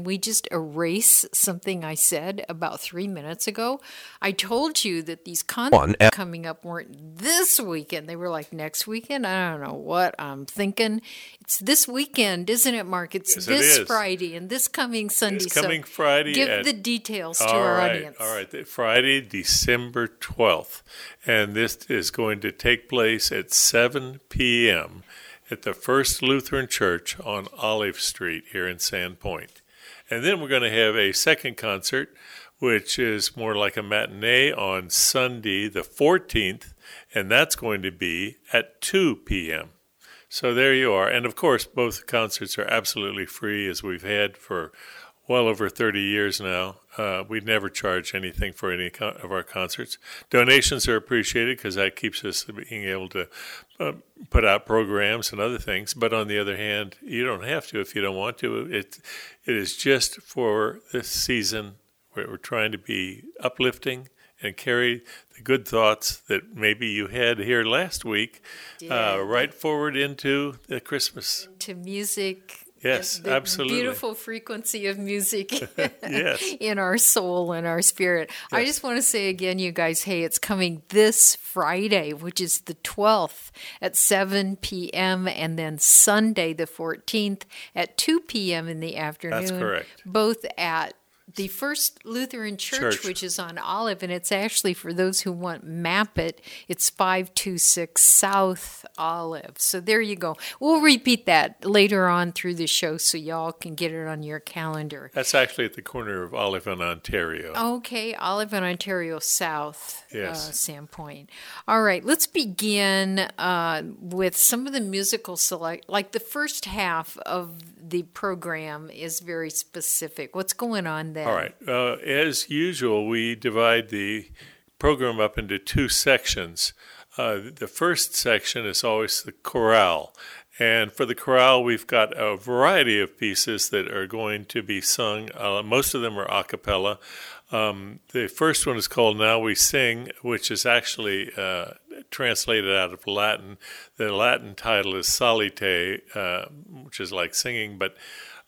we just erase something I said about 3 minutes ago? I told you that these concerts coming up weren't this weekend. They were like next weekend. I don't know what I'm thinking. It's this weekend, isn't it, Mark? It's Yes, this it is. Friday and this coming Sunday. It's coming Friday. Give the details to our audience. All right. Friday, December 12th. And this is going to take place at 7 p.m. at the First Lutheran Church on Olive Street here in Sandpoint. And then we're going to have a second concert, which is more like a matinee on Sunday, the 14th, and that's going to be at 2 p.m. So there you are. And, of course, both concerts are absolutely free, as we've had for well over 30 years now. We never charge anything for any of our concerts. Donations are appreciated because that keeps us being able to put out programs and other things. But on the other hand, you don't have to if you don't want to. It is just for this season where we're trying to be uplifting and carry the good thoughts that maybe you had here last week right forward into the Christmas. To music. Yes, the absolutely. Beautiful frequency of music yes. in our soul and our spirit. Yes. I just want to say again, you guys, hey, it's coming this Friday, which is the 12th at 7 p.m. and then Sunday, the 14th at 2 p.m. in the afternoon. That's correct. Both at the First Lutheran Church, which is on Olive, and it's actually, for those who want map it, it's 526 South Olive. So there you go. We'll repeat that later on through the show so y'all can get it on your calendar. That's actually at the corner of Olive and Ontario. Okay, Olive and Ontario South, Sandpoint. All right, let's begin with some of the musical select. Like the first half of the program is very specific. What's going on there? All right. As usual, we divide the program up into two sections. The first section is always the chorale. And for the chorale, we've got a variety of pieces that are going to be sung. Most of them are a cappella. The first one is called Now We Sing, which is actually translated out of Latin. The Latin title is Salite, which is like singing. But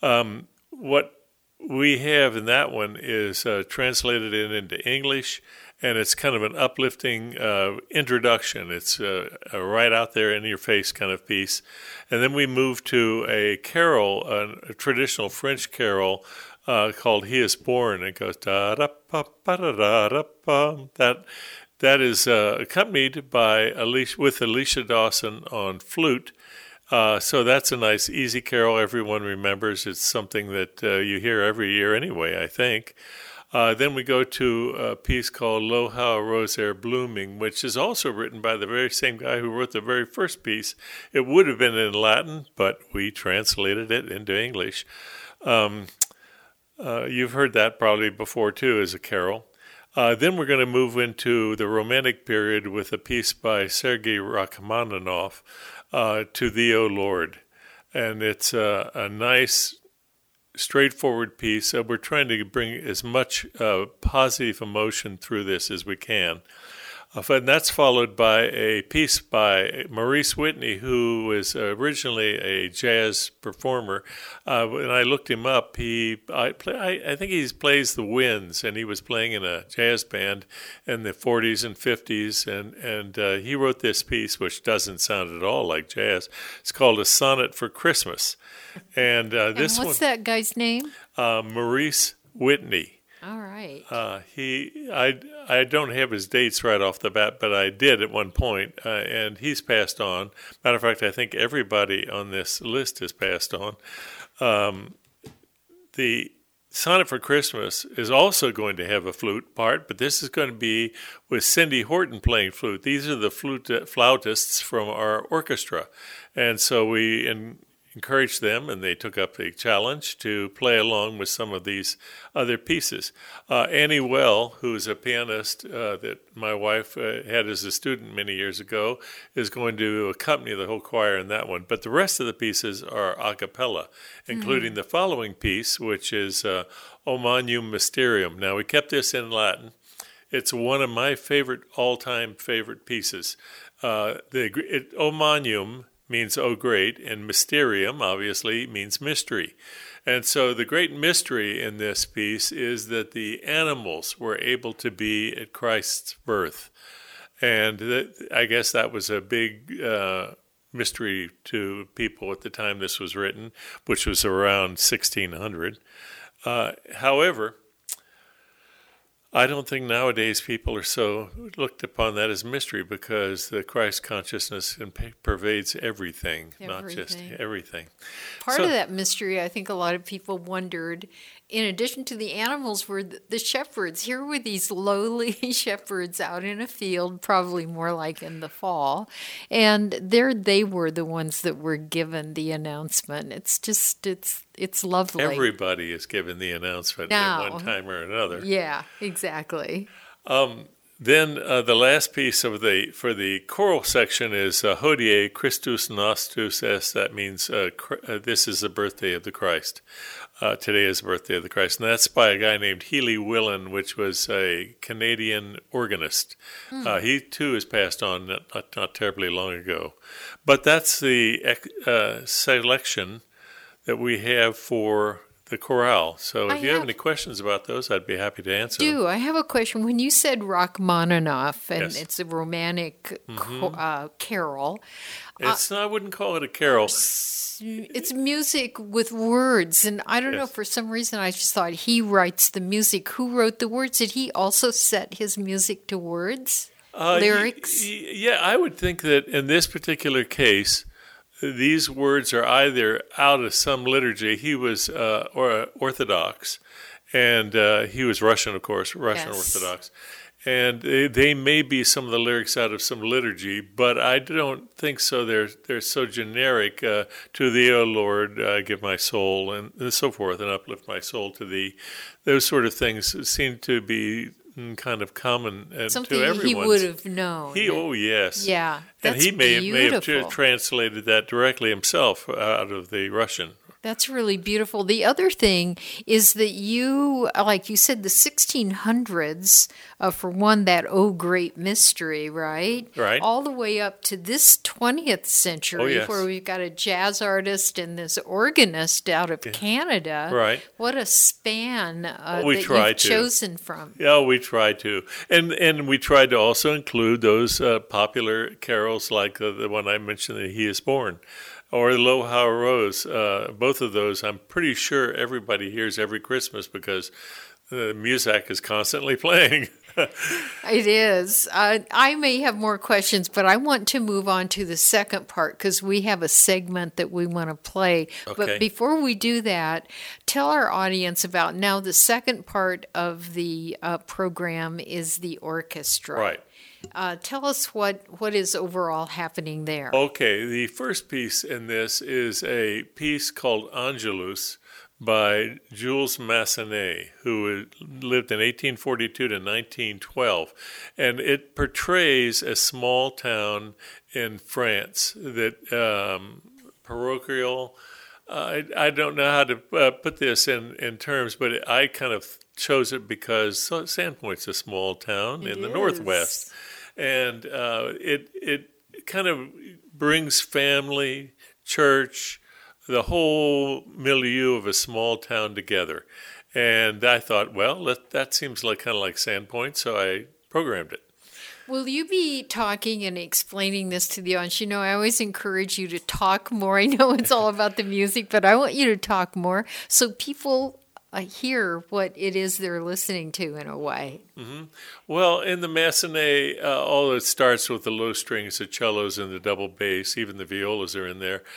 what we have in that one is translated into English, and it's kind of an uplifting introduction. It's a right out there in your face kind of piece. And then we move to a carol, a traditional French carol called He Is Born. It goes da-da-pa-pa-da-da-da-pa. That is accompanied by Alicia Dawson on flute. So that's a nice, easy carol everyone remembers. It's something that you hear every year anyway, I think. Then we go to a piece called Lo How a Rose Ere Blooming, which is also written by the very same guy who wrote the very first piece. It would have been in Latin, but we translated it into English. You've heard that probably before, too, as a carol. Then we're going to move into the Romantic period with a piece by Sergei Rachmaninoff, To Thee, O Lord. And it's a nice, straightforward piece. We're trying to bring as much positive emotion through this as we can. And that's followed by a piece by Maurice Whitney, who was originally a jazz performer. When I looked him up, I think he plays the winds, and he was playing in a jazz band in the 40s and 50s, and he wrote this piece, which doesn't sound at all like jazz. It's called A Sonnet for Christmas. And this what's that guy's name? Maurice Whitney. All right. I don't have his dates right off the bat, but I did at one point, and he's passed on. Matter of fact, I think everybody on this list has passed on. The Sonnet for Christmas is also going to have a flute part, but this is going to be with Cindy Horton playing flute. These are the flautists from our orchestra, and so we encouraged them, and they took up the challenge to play along with some of these other pieces. Annie Well, who is a pianist that my wife had as a student many years ago, is going to accompany the whole choir in that one. But the rest of the pieces are a cappella, including the following piece, which is O Magnum Mysterium. Now, we kept this in Latin. It's one of my all-time favorite pieces. O Magnum means "oh great," and mysterium obviously means mystery. And so the great mystery in this piece is that the animals were able to be at Christ's birth. And I guess that was a big mystery to people at the time this was written, which was around 1600. However, I don't think nowadays people are so looked upon that as mystery, because the Christ consciousness pervades everything, not just everything. Part of that mystery, I think a lot of people wondered, in addition to the animals, were the shepherds. Here were these lowly shepherds out in a field, probably more like in the fall, and there they were, the ones that were given the announcement. It's lovely. Everybody is given the announcement at one time or another. Yeah, exactly. Then the last piece for the choral section is Hodie Christus Nostus Est. That means this is the birthday of the Christ. Today is the birthday of the Christ. And that's by a guy named Healy Willan, which was a Canadian organist. He too has passed on not terribly long ago. But that's the selection that we have for the chorale. So if you have any questions about those, I'd be happy to answer them. I have a question. When you said Rachmaninoff, and Yes. it's a romantic carol. I wouldn't call it a carol. It's music with words, and I don't know, for some reason I just thought he writes the music. Who wrote the words? Did he also set his music to words? Lyrics? Yeah, I would think that in this particular case, these words are either out of some liturgy. He was Orthodox, and he was Russian, of course, Russian Orthodox. And they may be some of the lyrics out of some liturgy, but I don't think so. They're so generic. To thee, O Lord, give my soul, and so forth, and uplift my soul to thee. Those sort of things seem to be kind of common Something to everyone. he would have known. Oh, yes. Yeah, and that's he may have beautiful. translated that directly himself out of the Russian. That's really beautiful. The other thing is that you, like you said, the 1600s, for one, that Oh Great Mystery, right? Right. All the way up to this 20th century, where we've got a jazz artist and this organist out of Canada. Right. What a span that you've chosen from. Yeah, we try to. And we tried to also include those popular carols like the one I mentioned, that He is Born, or Lo How Rose. Both of those, I'm pretty sure everybody hears every Christmas, because the Muzak is constantly playing. It is. I may have more questions, but I want to move on to the second part, because we have a segment that we want to play. Okay. But before we do that, tell our audience about now the second part of the program is the orchestra. Right. Tell us what is overall happening there. Okay, the first piece in this is a piece called Angelus by Jules Massenet, who lived in 1842 to 1912. And it portrays a small town in France that parochial. I don't know how to put this in terms, but I kind of chose it because Sandpoint's a small town in the Northwest. And it kind of brings family, church, the whole milieu of a small town together. And I thought, well, that seems like kind of like Sandpoint, so I programmed it. Will you be talking and explaining this to the audience? You know, I always encourage you to talk more. I know it's all about the music, but I want you to talk more so people hear what it is they're listening to in a way. Mm-hmm. Well, in the Massenet, although it starts with the low strings, the cellos, and the double bass, even the violas are in there.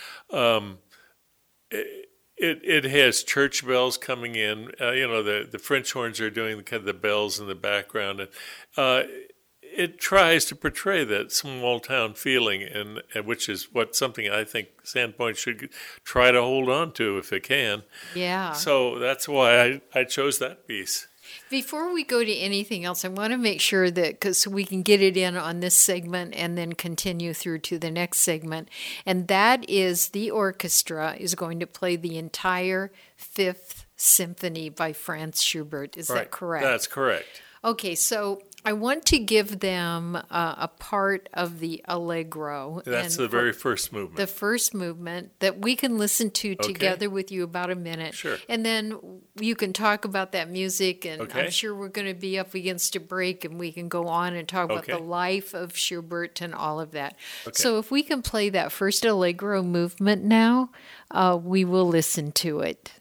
It has church bells coming in. The French horns are doing the bells in the background. And it tries to portray that small town feeling, and which is something I think Sandpoint should try to hold on to if it can. Yeah. So that's why I chose that piece. Before we go to anything else, I want to make sure that, because we can get it in on this segment and then continue through to the next segment, and that is the orchestra is going to play the entire Fifth Symphony by Franz Schubert. Is that correct? That's correct. Okay, so I want to give them a part of the Allegro. That's the very first movement. The first movement that we can listen to together with you about a minute. Sure. And then you can talk about that music, and Okay. I'm sure we're going to be up against a break, and we can go on and talk about the life of Schubert and all of that. Okay. So if we can play that first Allegro movement now, we will listen to it.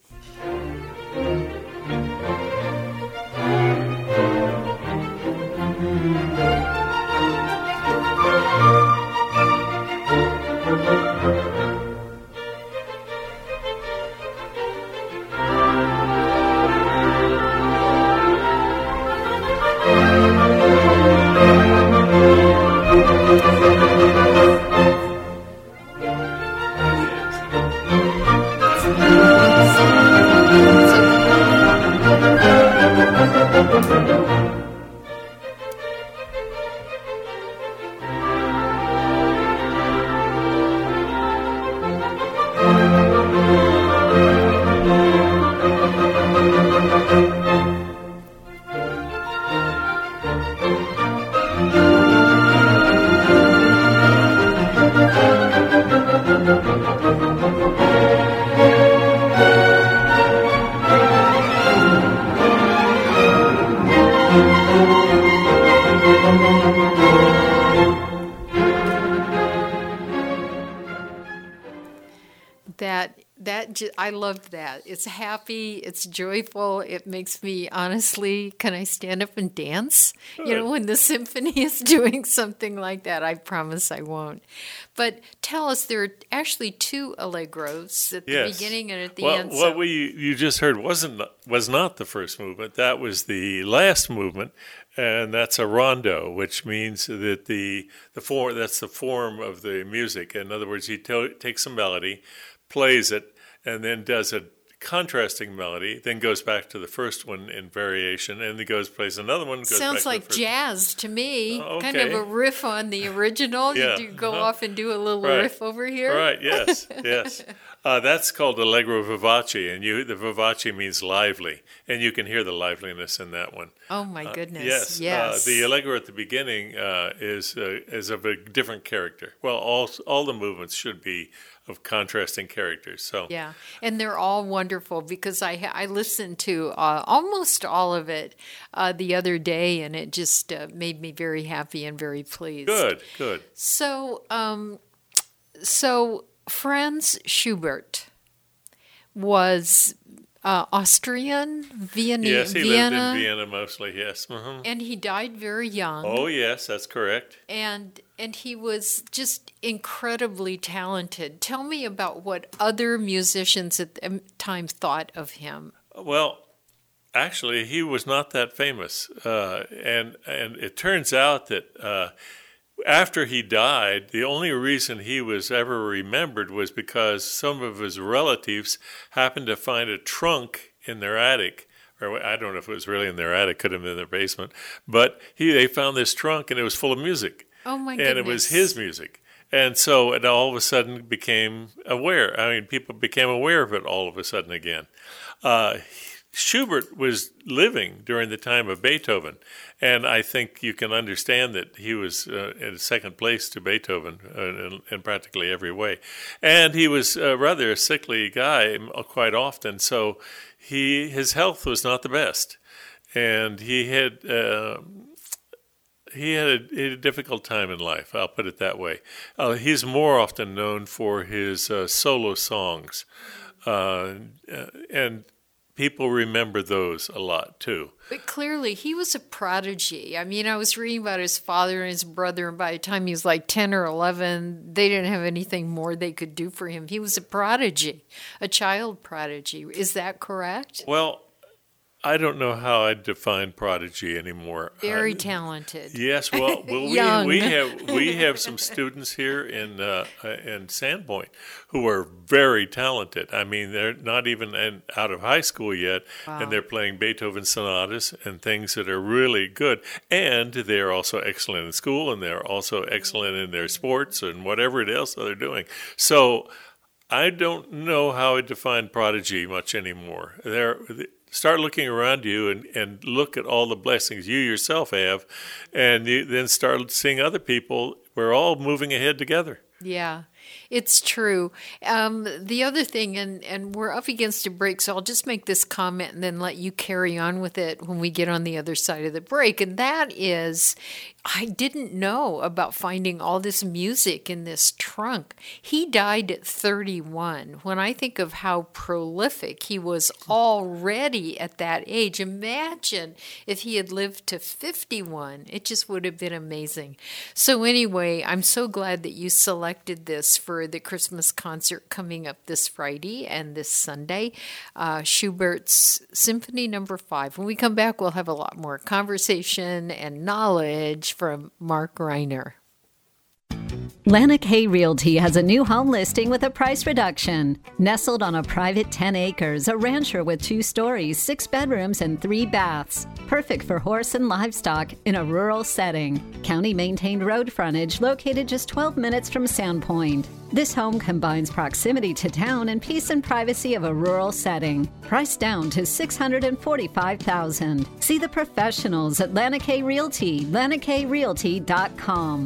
I loved that. It's happy, it's joyful, it makes me, honestly, can I stand up and dance? Good. You know, when the symphony is doing something like that. I promise I won't. But tell us, there are actually two allegros at the beginning and at the end. What you just heard was not the first movement. That was the last movement, and that's a rondo, which means that that's the form of the music. In other words, he takes a melody, plays it, and then does a contrasting melody, then goes back to the first one in variation, and then plays another one. Sounds like jazz to me. Kind of a riff on the original. Yeah. You go off and do a little riff over here. Right. Yes. Yes. That's called Allegro vivace, and the vivace means lively, and you can hear the liveliness in that one. Oh my goodness! Yes. The Allegro at the beginning is of a different character. Well, all the movements should be of contrasting characters. So yeah, and they're all wonderful because I listened to almost all of it the other day, and it just made me very happy and very pleased. Good. So Franz Schubert was Austrian, Vienna. Yes, he lived in Vienna mostly. Yes, and he died very young. Oh, yes, that's correct. And he was just incredibly talented. Tell me about what other musicians at the time thought of him. Well, actually, he was not that famous, and it turns out that after he died, the only reason he was ever remembered was because some of his relatives happened to find a trunk in their attic. Or I don't know if it was really in their attic, could have been in their basement. But they found this trunk, and it was full of music. Oh, my goodness. And it was his music. And so it all of a sudden became aware. I mean, people became aware of it all of a sudden again. Schubert was living during the time of Beethoven, and I think you can understand that he was in second place to Beethoven in practically every way. And he was rather a sickly guy quite often, so his health was not the best, and he had a difficult time in life, I'll put it that way. He's more often known for his solo songs, and people remember those a lot, too. But clearly, he was a prodigy. I mean, I was reading about his father and his brother, and by the time he was like 10 or 11, they didn't have anything more they could do for him. He was a prodigy, a child prodigy. Is that correct? Well, I don't know how I define prodigy anymore. Very talented. Yes, well, Young. we have some students here in Sandpoint who are very talented. I mean, they're not even out of high school yet, and they're playing Beethoven sonatas and things that are really good. And they're also excellent in school, and they're also excellent in their sports and whatever else they're doing. So I don't know how I define prodigy much anymore. start looking around you and look at all the blessings you yourself have, and you then start seeing other people. We're all moving ahead together. Yeah, it's true. The other thing, and we're up against a break, so I'll just make this comment and then let you carry on with it when we get on the other side of the break. And that is, I didn't know about finding all this music in this trunk. He died at 31. When I think of how prolific he was already at that age, imagine if he had lived to 51. It just would have been amazing. So anyway, I'm so glad that you selected this for the Christmas concert coming up this Friday and this Sunday, Schubert's Symphony No. 5. When we come back, we'll have a lot more conversation and knowledge from Mark Reiner. Lanark Hay Realty has a new home listing with a price reduction. Nestled on a private 10 acres, a rancher with 2 stories, 6 bedrooms, and 3 baths. Perfect for horse and livestock in a rural setting. County-maintained road frontage located just 12 minutes from Sandpoint. This home combines proximity to town and peace and privacy of a rural setting. Priced down to $645,000. See the professionals at Lanark Hay Realty, lanarkhayrealty.com.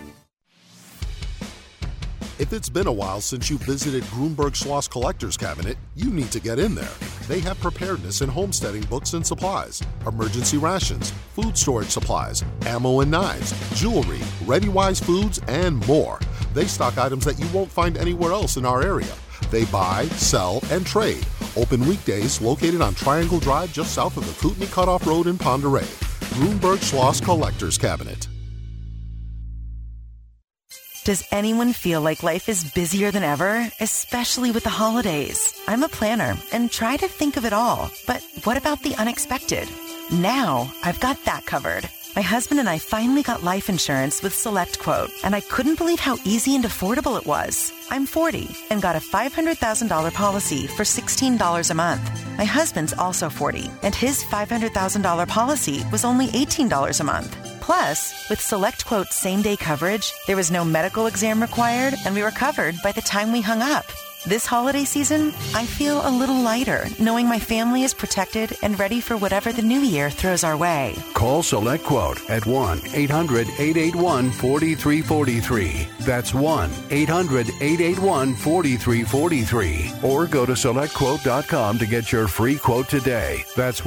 If it's been a while since you visited Grunberg Schloss Collector's Cabinet, you need to get in there. They have preparedness and homesteading books and supplies, emergency rations, food storage supplies, ammo and knives, jewelry, ReadyWise foods, and more. They stock items that you won't find anywhere else in our area. They buy, sell, and trade. Open weekdays, located on Triangle Drive just south of the Kootenai Cutoff Road in Ponderay. Grunberg Schloss Collector's Cabinet. Does anyone feel like life is busier than ever, especially with the holidays? I'm a planner and try to think of it all. But what about the unexpected? Now I've got that covered. My husband and I finally got life insurance with SelectQuote, and I couldn't believe how easy and affordable it was. I'm 40 and got a $500,000 policy for $16 a month. My husband's also 40, and his $500,000 policy was only $18 a month. Plus, with SelectQuote same-day coverage, there was no medical exam required, and we were covered by the time we hung up. This holiday season, I feel a little lighter, knowing my family is protected and ready for whatever the new year throws our way. Call SelectQuote at 1-800-881-4343. That's 1-800-881-4343. Or go to SelectQuote.com to get your free quote today. That's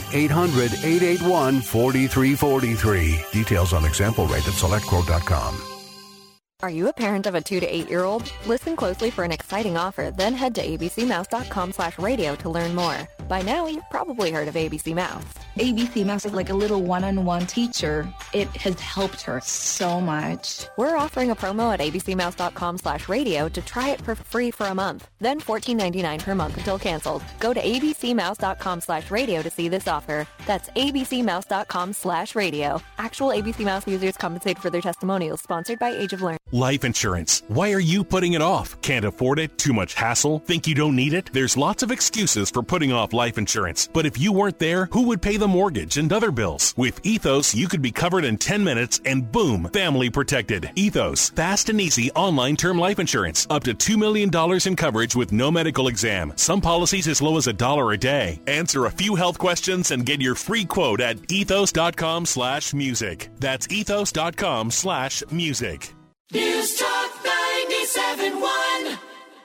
1-800-881-4343. Details on example rate at SelectQuote.com. Are you a parent of a 2 to 8 year old? Listen closely for an exciting offer, then head to abcmouse.com/radio to learn more. By now, you've probably heard of ABC Mouse. ABC Mouse is like a little one-on-one teacher. It has helped her so much. We're offering a promo at abcmouse.com/radio to try it for free for a month, then $14.99 per month until canceled. Go to abcmouse.com/radio to see this offer. That's abcmouse.com/radio. Actual ABC Mouse users compensate for their testimonials, sponsored by Age of Learning. Life insurance. Why are you putting it off? Can't afford it? Too much hassle? Think you don't need it? There's lots of excuses for putting off life insurance. But if you weren't there, who would pay the mortgage and other bills? With Ethos, you could be covered in 10 minutes and boom, family protected. Ethos, fast and easy online term life insurance. Up to $2 million in coverage with no medical exam. Some policies as low as $1 a day. Answer a few health questions and get your free quote at ethos.com/music. That's ethos.com/music. News Talk 97.1.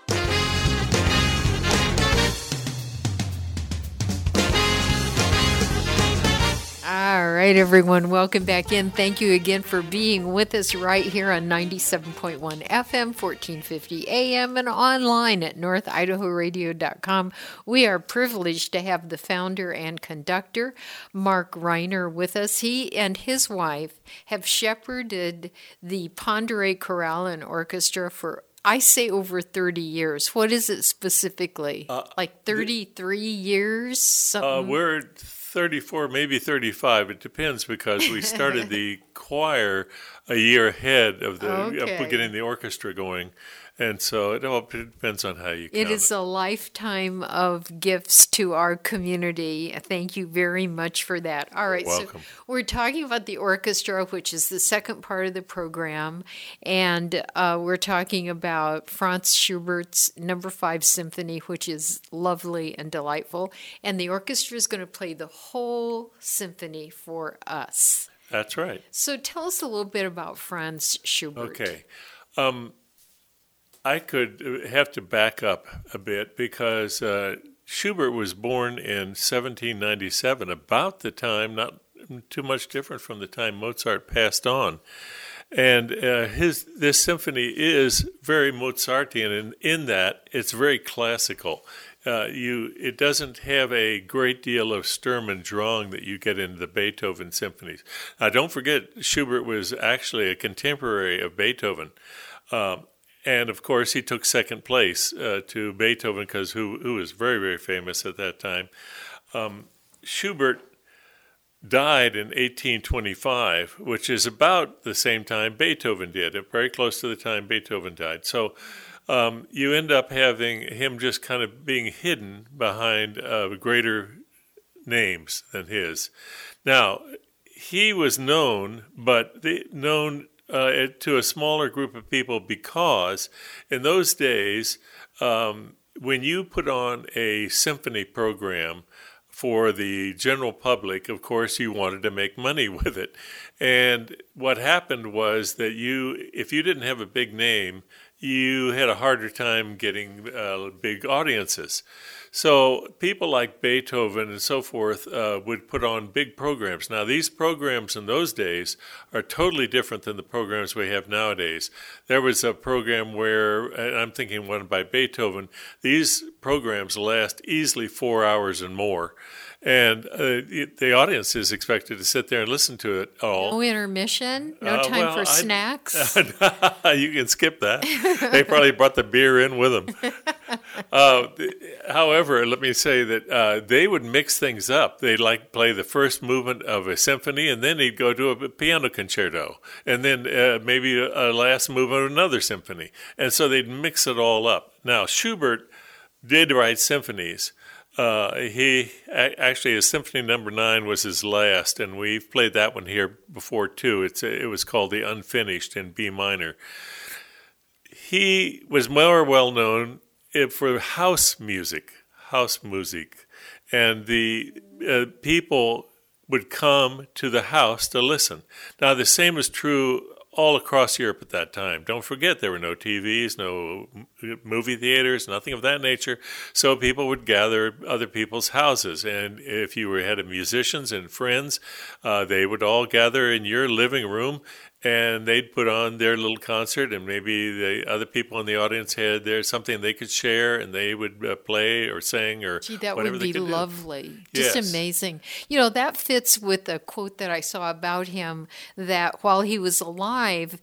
All right, everyone, welcome back in. Thank you again for being with us right here on 97.1 FM, 1450 AM, and online at northidahoradio.com. We are privileged to have the founder and conductor, Mark Reiner, with us. He and his wife have shepherded the Ponderay Chorale and Orchestra for, I say, over 30 years. What is it specifically? Like 33 years? We're 34, maybe 35. It depends, because we started the choir a year ahead of Okay. getting the orchestra going. And so it all depends on how you count It is a lifetime of gifts to our community. Thank you very much for that. All right, welcome. so we're talking about the orchestra, which is the second part of the program, and we're talking about Franz Schubert's Number 5 Symphony, which is lovely and delightful, and the orchestra is going to play the whole symphony for us. That's right. So tell us a little bit about Franz Schubert. Okay. I could have to back up a bit because Schubert was born in 1797, about the time, not too much different from the time Mozart passed on. And this symphony is very Mozartian in that it's very classical. It doesn't have a great deal of Sturm und Drang that you get in the Beethoven symphonies. Now, don't forget, Schubert was actually a contemporary of Beethoven. And, of course, he took second place to Beethoven, because who was very, very famous at that time. Schubert died in 1825, which is about the same time Beethoven did, very close to the time Beethoven died. So you end up having him just kind of being hidden behind greater names than his. Now, he was known, but to a smaller group of people, because in those days, when you put on a symphony program for the general public, of course, you wanted to make money with it. And what happened was that if you didn't have a big name, you had a harder time getting big audiences. So people like Beethoven and so forth would put on big programs. Now, these programs in those days are totally different than the programs we have nowadays. There was a program where, and I'm thinking one by Beethoven, these programs last easily 4 hours and more. And the audience is expected to sit there and listen to it all. No intermission? No time for snacks? You can skip that. They probably brought the beer in with them. However, let me say that they would mix things up. They'd play the first movement of a symphony, and then he'd go to a piano concerto, and then maybe a last movement of another symphony. And so they'd mix it all up. Now, Schubert did write symphonies. His Symphony Number 9 was his last, and we've played that one here before too. It was called the Unfinished in B minor. He was more well known for house music, and the people would come to the house to listen. Now, the same is true all across Europe at that time. Don't forget, there were no TVs, no movie theaters, nothing of that nature. So people would gather at other people's houses. And if you had musicians and friends, they would all gather in your living room, and they'd put on their little concert, and maybe the other people in the audience had something they could share, and they would play or sing or that whatever would they be could lovely. do. Just Yes. amazing. That fits with a quote that I saw about him, that while he was alive,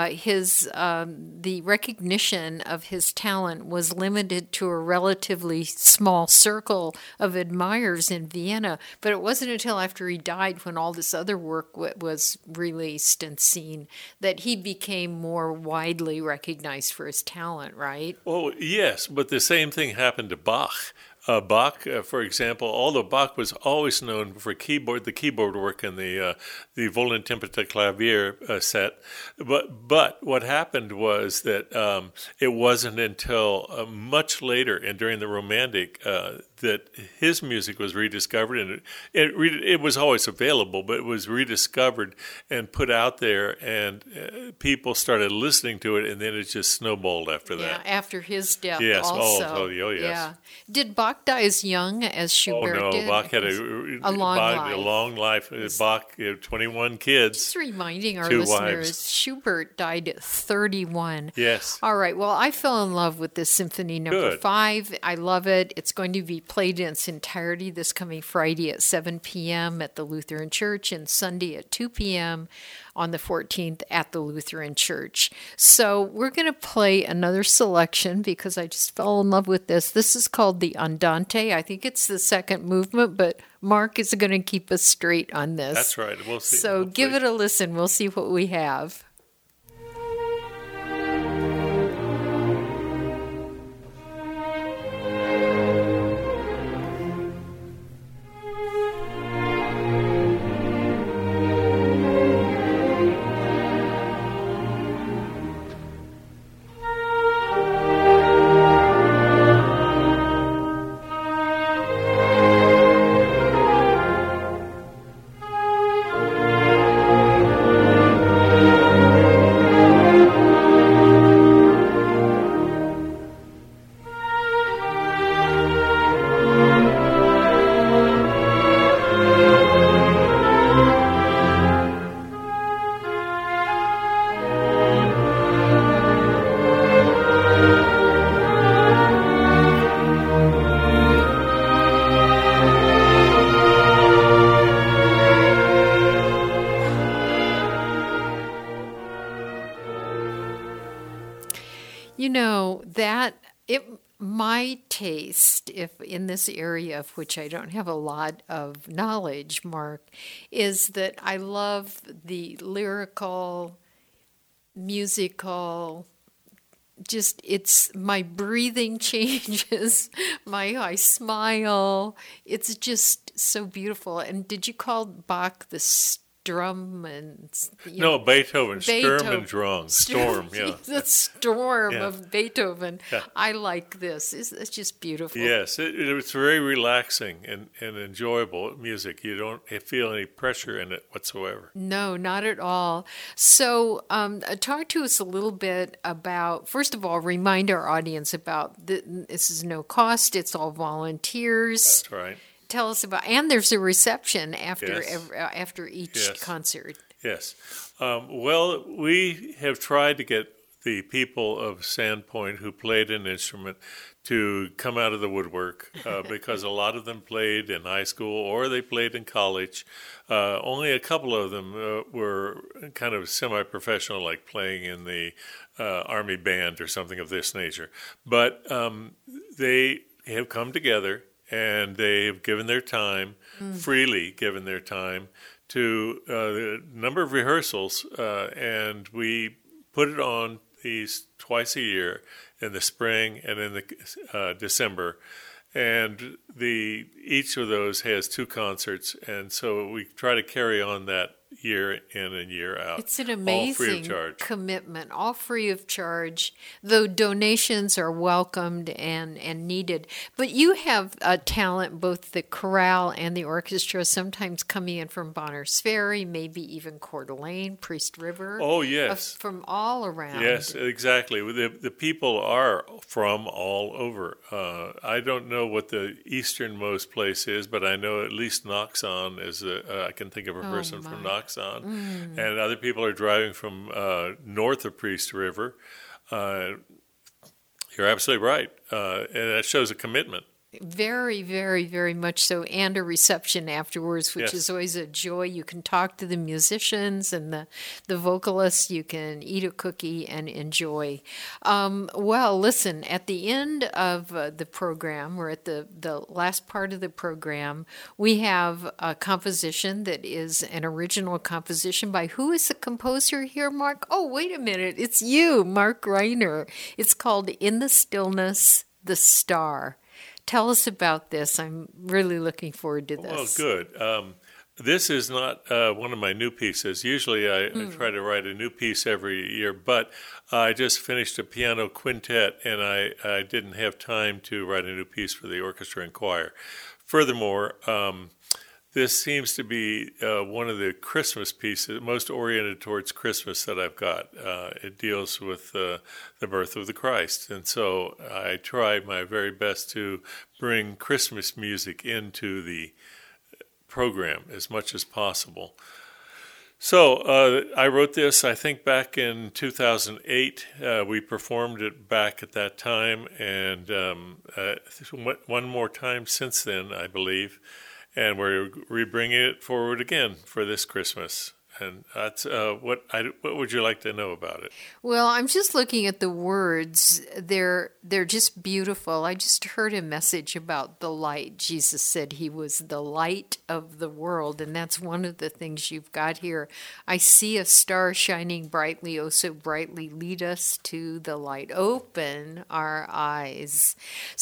the recognition of his talent was limited to a relatively small circle of admirers in Vienna. But it wasn't until after he died, when all this other work was released and seen, that he became more widely recognized for his talent, right? Oh, yes, but the same thing happened to Bach. Bach, for example, although Bach was always known for the keyboard work in the Volantempata Klavier set, but what happened was that it wasn't until much later and during the Romantic that his music was rediscovered, and it was always available, but it was rediscovered and put out there, and people started listening to it, and then it just snowballed after that. Yeah, after his death yes. also. Oh, yes. Yeah. Did Bach die as young as Schubert did? Bach had a long life. Bach, 21 kids. Just reminding our 2 listeners, wives. Schubert died at 31. Yes. All right. Well, I fell in love with this Symphony Number 5. I love it. It's going to be played in its entirety this coming Friday at 7 p.m. at the Lutheran Church and Sunday at 2 p.m. on the 14th at the Lutheran Church. So we're going to play another selection because I just fell in love with this. This is called the Andante. I think it's the second movement, but Mark is going to keep us straight on this. That's right. We'll see. So give it a listen. We'll see what we have. My taste, if in this area of which I don't have a lot of knowledge, Mark, is that I love the lyrical, musical, just it's my breathing changes, I smile. It's just so beautiful. And did you call Bach the Strum and no, Beethoven, Sturm und Drang, storm, yeah. The storm of Beethoven. Yeah. I like this. It's just beautiful. Yes, it's very relaxing and enjoyable music. You don't feel any pressure in it whatsoever. No, not at all. So talk to us a little bit about, first of all, remind our audience about this is no cost. It's all volunteers. That's right. Tell us about, and there's a reception after each concert. Yes. Well, we have tried to get the people of Sandpoint who played an instrument to come out of the woodwork because a lot of them played in high school or they played in college. Only a couple of them were kind of semi-professional, like playing in the Army band or something of this nature. But they have come together and they have given their time, freely given their time, to a number of rehearsals, and we put it on these twice a year in the spring and in the December. And each of those has 2 concerts, and so we try to carry on that year in and year out. It's an amazing commitment, all free of charge, though donations are welcomed and needed. But you have talent, both the chorale and the orchestra, sometimes coming in from Bonners Ferry, maybe even Coeur d'Alene, Priest River. Oh, yes. From all around. Yes, exactly. The people are from all over. I don't know what the easternmost place is, but I know at least Noxon is I can think of a person from Noxon. And other people are driving from north of Priest River. You're absolutely right. And that shows a commitment. Very, very, very much so, and a reception afterwards, which is always a joy. You can talk to the musicians and the vocalists. You can eat a cookie and enjoy. Well, listen, at the end of the program, we're at the last part of the program, we have a composition that is an original composition by, who is the composer here, Mark? Oh, wait a minute. It's you, Mark Reiner. It's called In the Stillness, the Star. Tell us about this. I'm really looking forward to this. Well, good. This is not one of my new pieces. Usually I try to write a new piece every year, but I just finished a piano quintet, and I didn't have time to write a new piece for the orchestra and choir. Furthermore, this seems to be one of the Christmas pieces, most oriented towards Christmas that I've got. It deals with the birth of the Christ. And so I try my very best to bring Christmas music into the program as much as possible. So I wrote this, I think, back in 2008. We performed it back at that time, and one more time since then, I believe. And we're bringing it forward again for this Christmas. And that's what would you like to know about it? Well, I'm just looking at the words. They're just beautiful. I just heard a message about the light. Jesus said he was the light of the world, and that's one of the things you've got here. I see a star shining brightly, oh so brightly, lead us to the light. Open our eyes.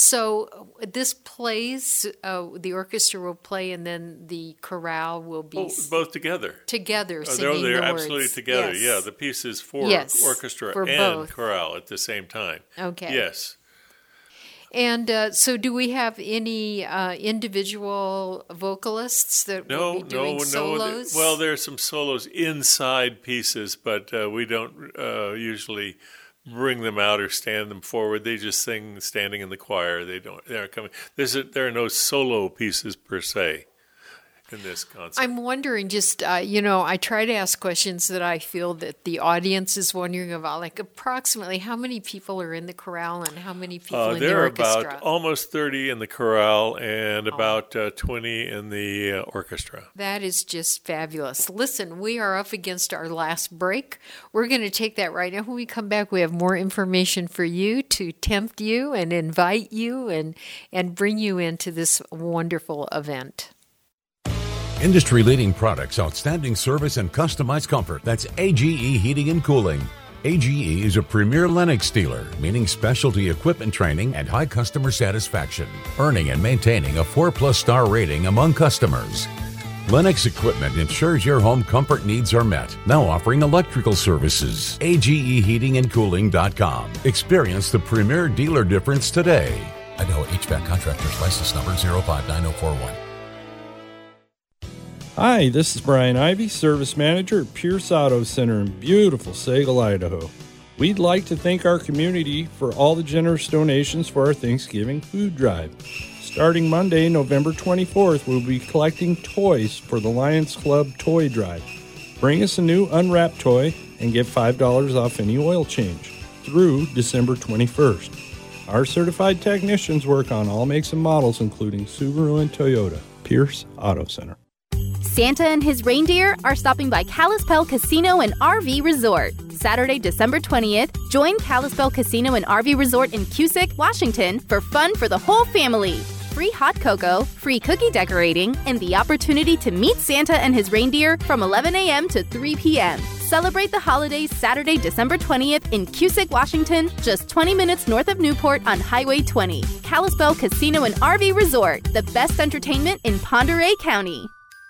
So this plays, the orchestra will play, and then the chorale will be... both together. Together. They're absolutely together. Yes. Yeah, the piece is for orchestra and both. Chorale at the same time. Okay. Yes. And so do we have any individual vocalists that will be doing solos? Well, there are some solos inside pieces, but we don't usually bring them out or stand them forward. They just sing standing in the choir. They're coming. There are no solo pieces per se in this concert. I'm wondering just, I try to ask questions that I feel that the audience is wondering about, like approximately how many people are in the chorale and how many people in the orchestra? There are about almost 30 in the chorale and about 20 in the orchestra. That is just fabulous. Listen, we are up against our last break. We're going to take that right now. When we come back, we have more information for you to tempt you and invite you and bring you into this wonderful event. Industry-leading products, outstanding service, and customized comfort. That's AGE Heating and Cooling. AGE is a premier Lennox dealer, meaning specialty equipment training and high customer satisfaction, earning and maintaining a 4+ star rating among customers. Lennox equipment ensures your home comfort needs are met. Now offering electrical services. AGEheatingandcooling.com. Experience the premier dealer difference today. Idaho HVAC Contractors License Number 059041. Hi, this is Brian Ivy, Service Manager at Pierce Auto Center in beautiful Sagal, Idaho. We'd like to thank our community for all the generous donations for our Thanksgiving food drive. Starting Monday, November 24th, we'll be collecting toys for the Lions Club Toy Drive. Bring us a new unwrapped toy and get $5 off any oil change through December 21st. Our certified technicians work on all makes and models, including Subaru and Toyota. Pierce Auto Center. Santa and his reindeer are stopping by Kalispell Casino and RV Resort. Saturday, December 20th, join Kalispell Casino and RV Resort in Cusick, Washington for fun for the whole family. Free hot cocoa, free cookie decorating, and the opportunity to meet Santa and his reindeer from 11 a.m. to 3 p.m. Celebrate the holidays Saturday, December 20th in Cusick, Washington, just 20 minutes north of Newport on Highway 20. Kalispell Casino and RV Resort, the best entertainment in Pend Oreille County.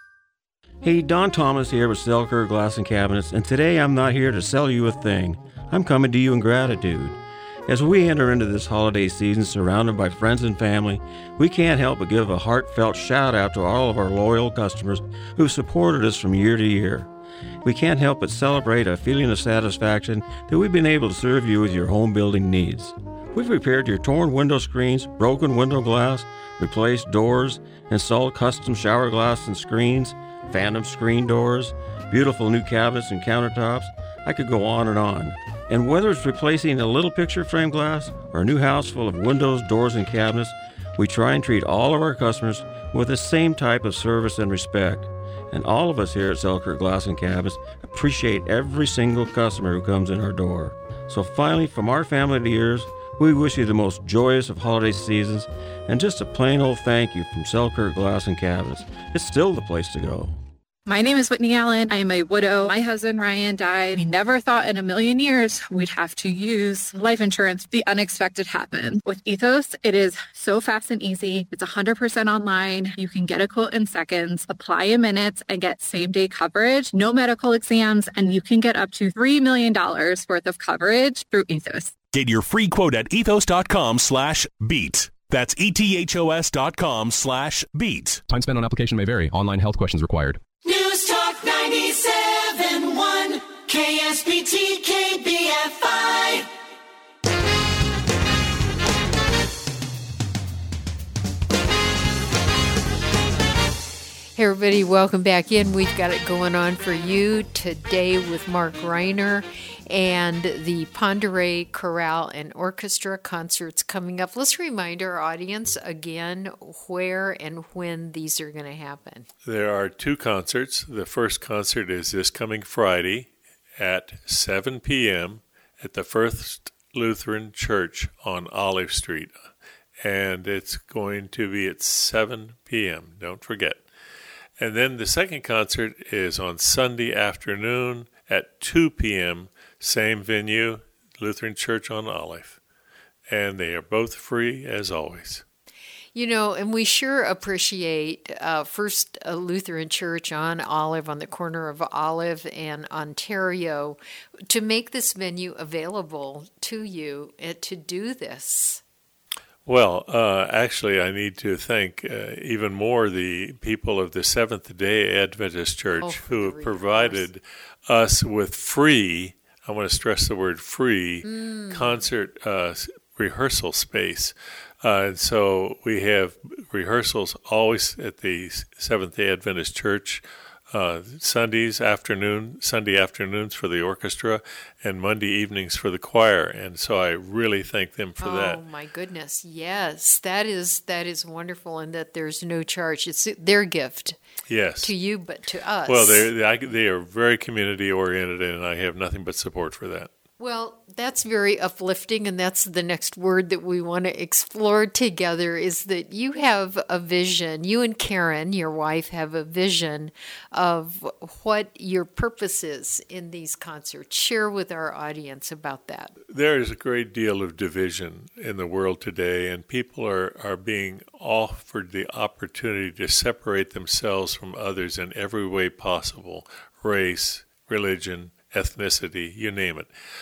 Hey, Don Thomas here with Selkirk Glass and Cabinets, and today I'm not here to sell you a thing. I'm coming to you in gratitude. As we enter into this holiday season surrounded by friends and family, we can't help but give a heartfelt shout out to all of our loyal customers who've supported us from year to year. We can't help but celebrate a feeling of satisfaction that we've been able to serve you with your home building needs. We've repaired your torn window screens, broken window glass, replaced doors, installed custom shower glass and screens, phantom screen doors, beautiful new cabinets and countertops. I could go on and on. And whether it's replacing a little picture frame glass or a new house full of windows, doors, and cabinets, we try and treat all of our customers with the same type of service and respect. And all of us here at Selkirk Glass and Cabinets appreciate every single customer who comes in our door. So finally, from our family to yours, we wish you the most joyous of holiday seasons and just a plain old thank you from Selkirk Glass and Cabinets. It's still the place to go. My name is Whitney Allen. I am a widow. My husband, Ryan, died. We never thought in a million years we'd have to use life insurance. The unexpected happened. With Ethos, it is so fast and easy. It's 100% online. You can get a quote in seconds, apply in minutes, and get same-day coverage, no medical exams, and you can get up to $3 million worth of coverage through Ethos. Get your free quote at ethos.com/beat. That's ethos.com/beat. Time spent on application may vary. Online health questions required. News Talk 97.1 KSBT KBFI. Hey everybody, welcome back in. We've got it going on for you today with Mark Reiner and the Ponderay Chorale and Orchestra concerts coming up. Let's remind our audience again where and when these are going to happen. There are 2 concerts. The first concert is this coming Friday at 7 p.m. at the First Lutheran Church on Olive Street. And it's going to be at 7 p.m. Don't forget. And then the second concert is on Sunday afternoon at 2 p.m., same venue, Lutheran Church on Olive. And they are both free as always. You know, and we sure appreciate First Lutheran Church on Olive, on the corner of Olive and Ontario, to make this venue available to you to do this. Well, actually, I need to thank even more the people of the Seventh-day Adventist Church who have provided us with free, I want to stress the word free, concert rehearsal space. And so we have rehearsals always at the Seventh-day Adventist Church, Sunday afternoons for the orchestra, and Monday evenings for the choir. And so I really thank them for that. Oh my goodness, yes, that is wonderful, and that there's no charge. It's their gift, yes, to you, but to us. Well, they are very community oriented, and I have nothing but support for that. Well, that's very uplifting, and that's the next word that we want to explore together, is that you have a vision. You and Karen, your wife, have a vision of what your purpose is in these concerts. Share with our audience about that. There is a great deal of division in the world today, and people are being offered the opportunity to separate themselves from others in every way possible, race, religion, ethnicity, you name it.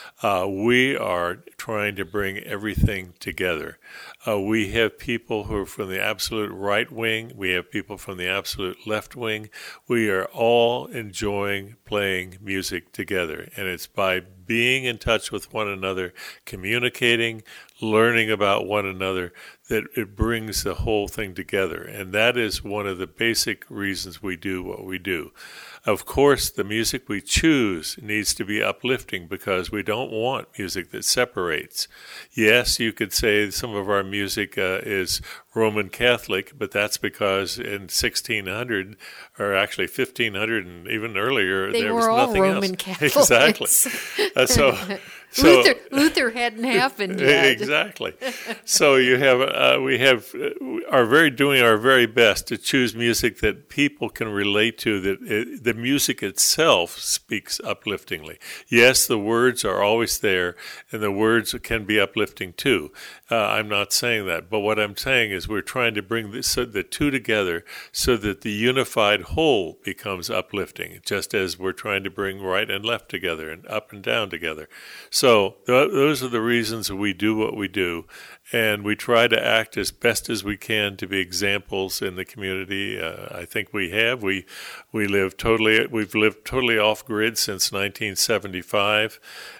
We are trying to bring everything together. We have people who are from the absolute right wing. We have people from the absolute left wing. We are all enjoying playing music together. And it's by being in touch with one another, communicating, learning about one another, that it brings the whole thing together. And that is one of the basic reasons we do what we do. Of course, the music we choose needs to be uplifting, because we don't want music that separates. Yes, you could say some of our music is Roman Catholic, but that's because in 1600, or actually 1500 and even earlier, there was nothing else. Roman Catholics. Exactly. So Luther hadn't happened yet. Exactly. So you have doing our very best to choose music that people can relate to. That the music itself speaks upliftingly. Yes, the words are always there, and the words can be uplifting too. I'm not saying that, but what I'm saying is we're trying to bring the two together so that the unified whole becomes uplifting, just as we're trying to bring right and left together and up and down together. So those are the reasons we do what we do, and we try to act as best as we can to be examples in the community. I think we have. We've lived totally off grid since 1975,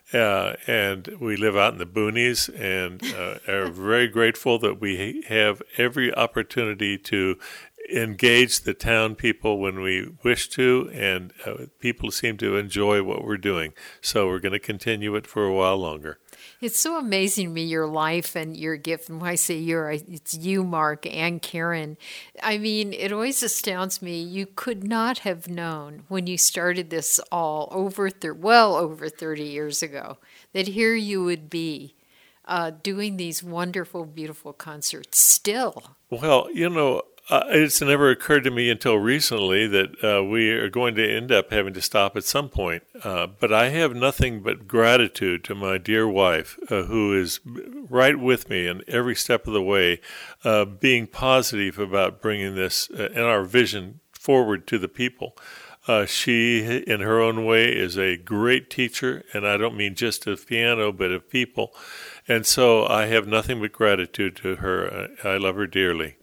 and we live out in the boonies, and are very grateful that we have every opportunity to engage the town people when we wish to, and people seem to enjoy what we're doing. So we're going to continue it for a while longer. It's so amazing to me, your life and your gift. And when I say it's you, Mark, and Karen. I mean, it always astounds me. You could not have known when you started this all well over 30 years ago that here you would be doing these wonderful, beautiful concerts still. Well, it's never occurred to me until recently that we are going to end up having to stop at some point. But I have nothing but gratitude to my dear wife, who is right with me in every step of the way, being positive about bringing this and our vision forward to the people. She, in her own way, is a great teacher, and I don't mean just of piano, but of people. And so I have nothing but gratitude to her. I love her dearly.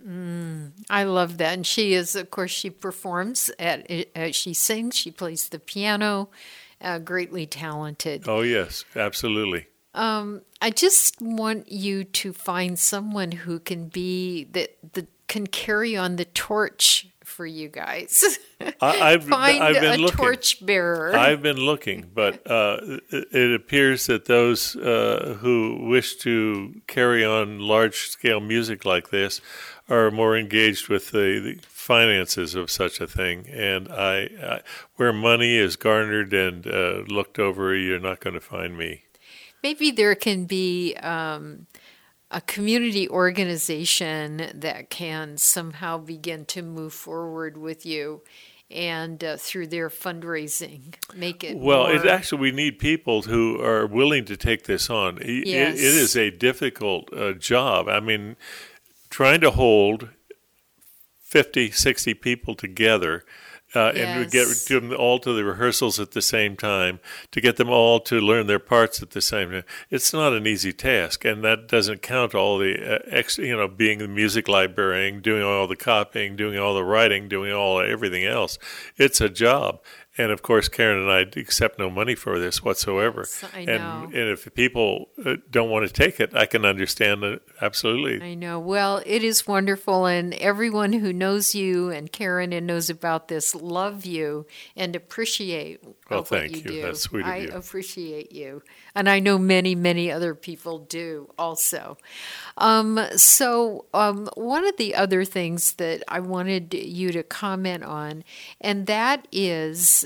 I love that. And she is, of course, she performs, she sings, she plays the piano, greatly talented. Oh, yes, absolutely. I just want you to find someone who can be, that can carry on the torch for you guys. I've been a looking. torchbearer. I've been looking, but it appears that those who wish to carry on large-scale music like this are more engaged with the finances of such a thing. And I where money is garnered and looked over, you're not going to find me. Maybe there can be a community organization that can somehow begin to move forward with you and through their fundraising make it well more... it actually we need people who are willing to take this on. Yes. It is a difficult job. I mean, trying to hold 50, 60 people together and to get them all to the rehearsals at the same time, to get them all to learn their parts at the same time. It's not an easy task, and that doesn't count all the being the music librarian, doing all the copying, doing all the writing, doing everything else. It's a job. And of course, Karen and I accept no money for this whatsoever. Yes, I know. And if people don't want to take it, I can understand it absolutely. I know. Well, it is wonderful, and everyone who knows you and Karen and knows about this love you and appreciate what thank you you. do. That's sweet of you. I appreciate you, and I know many, many other people do also. So one of the other things that I wanted you to comment on, and that is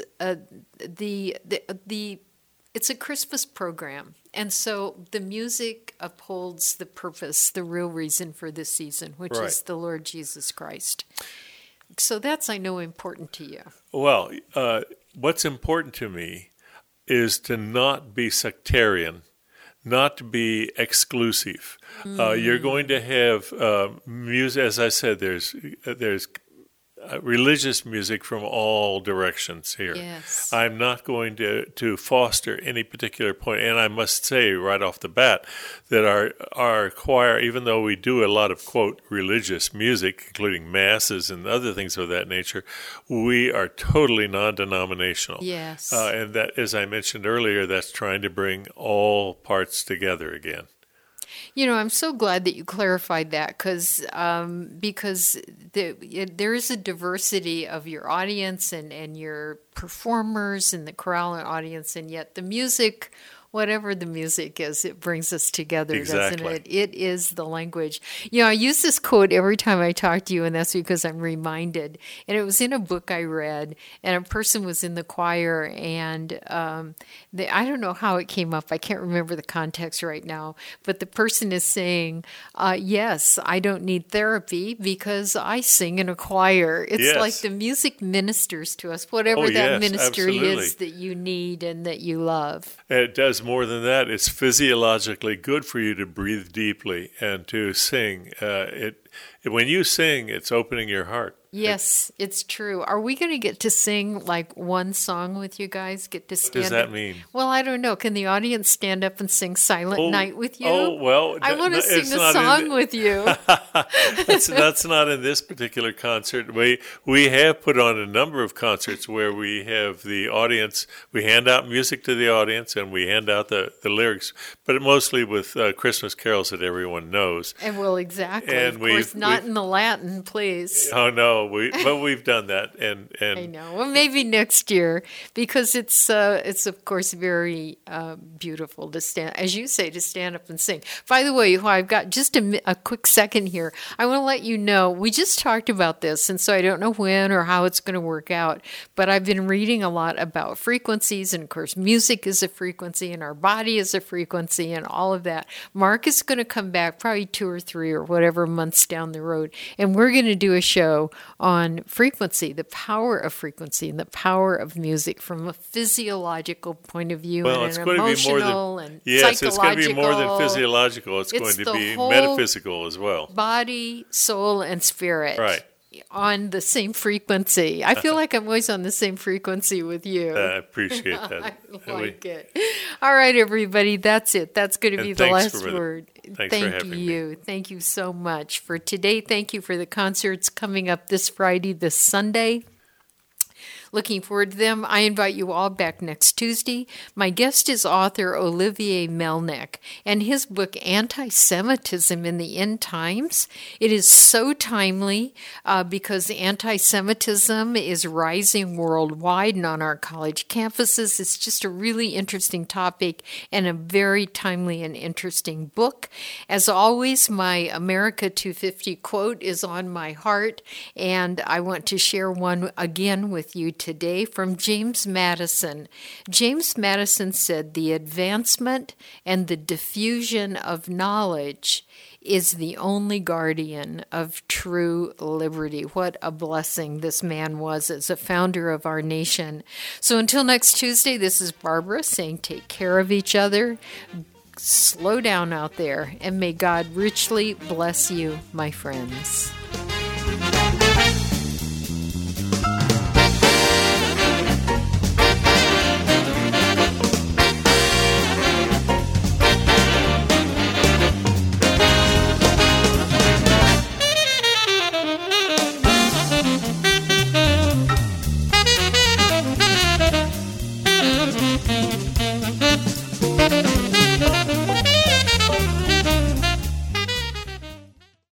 it's a Christmas program, and so the music upholds the purpose, the real reason for this season, which Right. is the Lord Jesus Christ. So that's, I know, important to you. Well, what's important to me is to not be sectarian, not to be exclusive. You're going to have music, as I said, there's religious music from all directions here. Yes. I'm not going to foster any particular point. And I must say right off the bat that our choir, even though we do a lot of, quote, religious music, including masses and other things of that nature, we are totally non-denominational. Yes. And that, as I mentioned earlier, that's trying to bring all parts together again. You know, I'm so glad that you clarified that because there is a diversity of your audience and your performers and the chorale audience, and yet the music, whatever the music is, it brings us together, Exactly. doesn't it? It is the language. You know, I use this quote every time I talk to you, and that's because I'm reminded. And it was in a book I read, and a person was in the choir, and I don't know how it came up. I can't remember the context right now, but the person is saying, yes, I don't need therapy because I sing in a choir. It's Yes. like the music ministers to us, whatever Oh, that yes, ministry absolutely. is that you need and that you love. It does more than that. It's physiologically good for you to breathe deeply and to sing. When you sing, it's opening your heart. Yes, it's true. Are we going to get to sing like one song with you guys? Get to stand What does that up? mean? Well, I don't know. Can the audience stand up and sing Silent Night with you? Oh, well, I want to it's sing a not in song the- with you. That's not in this particular concert. We have put on a number of concerts where we have the audience, we hand out music to the audience and we hand out the lyrics, but mostly with Christmas carols that everyone knows. And well, exactly. And of course, not in the Latin, please. Oh, no, but we've done that. And I know. Well, maybe next year, because it's of course very beautiful to stand, as you say, to stand up and sing. By the way, I've got just a quick second here. I want to let you know we just talked about this, and so I don't know when or how it's going to work out. But I've been reading a lot about frequencies, and of course, music is a frequency, and our body is a frequency, and all of that. Mark is going to come back probably 2 or 3 or whatever months down the road, and we're going to do a show on frequency, the power of frequency and the power of music from a physiological point of view, well, and it's an going to be more emotional than and yes, psychological. it's going to be more than physiological. It's going It's to the be whole metaphysical as well. Body, soul, and spirit. Right. On the same frequency. I feel like I'm always on the same frequency with you. I appreciate that. I like it. All right, everybody. That's it. That's going to be And the thanks last for word. thanks for having me. you. Thank you so much for today. Thank you for the concerts coming up this Friday, this Sunday. looking forward to them. I invite you all back next Tuesday. My guest is author Olivier Melnick, and his book, Anti-Semitism in the End Times. It is so timely because anti-Semitism is rising worldwide and on our college campuses. It's just a really interesting topic and a very timely and interesting book. As always, my America 250 quote is on my heart, and I want to share one again with you today from James Madison. James Madison said, "The advancement and the diffusion of knowledge is the only guardian of true liberty." What a blessing this man was as a founder of our nation. So until next Tuesday, this is Barbara saying take care of each other. Slow down out there, and may God richly bless you, my friends.